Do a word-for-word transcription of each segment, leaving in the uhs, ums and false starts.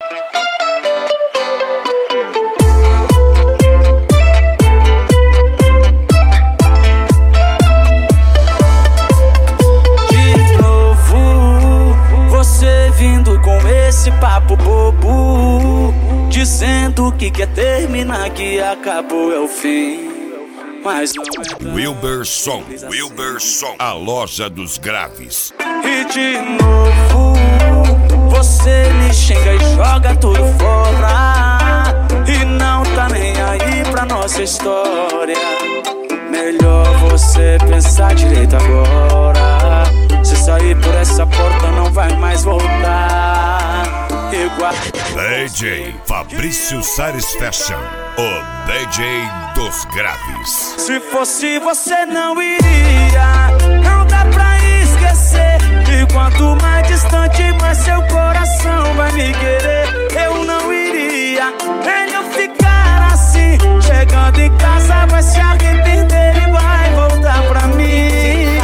Esse papo bobo, dizendo que quer terminar, que acabou é o fim. Mas não é tão Wilberson, Wilberson, a loja dos graves. E de novo, você me xinga e joga tudo fora, e não tá nem aí pra nossa história. Melhor você pensar direito agora. Se sair por essa porta não vai mais voltar. Igual D J Fabrício Sares Fashion, o D J dos graves. Se fosse você não iria, não dá pra esquecer. E quanto mais distante, mais seu coração vai me querer. Eu não iria, melhor ficar assim. Chegando em casa vai se arrepender e vai voltar pra mim.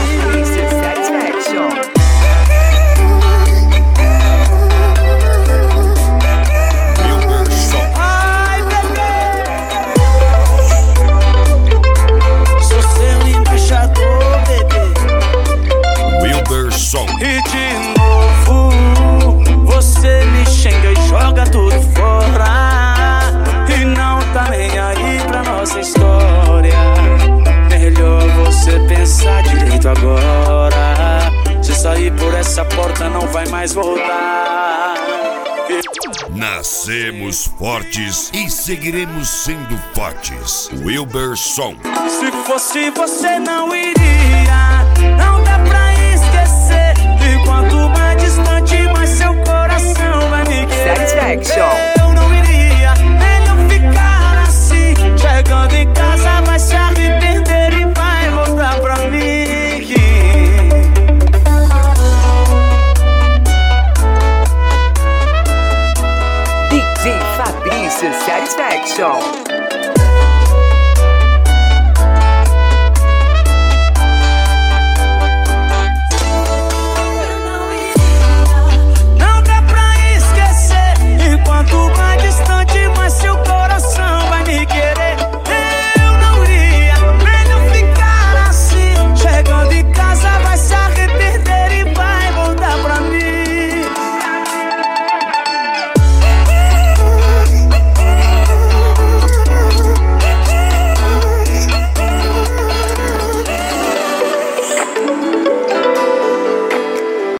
Ai, bebê, sou seu embaixador, bebê. Wilberson. E de novo, você me xinga e joga tudo fora, e não tá nem aí pra nossa história. Melhor você pensar direito agora. Se sair por essa porta não vai mais voltar. Nascemos fortes e seguiremos sendo fortes. Wilberson. Se fosse você não iria, não dá pra esquecer. E quanto mais distante, mais seu coração vai me querer. Satisfaction. Eu não iria, melhor ficar assim. Chegando em casa vai se arrepender e vai voltar pra mim. D J Fabrício Satisfaction.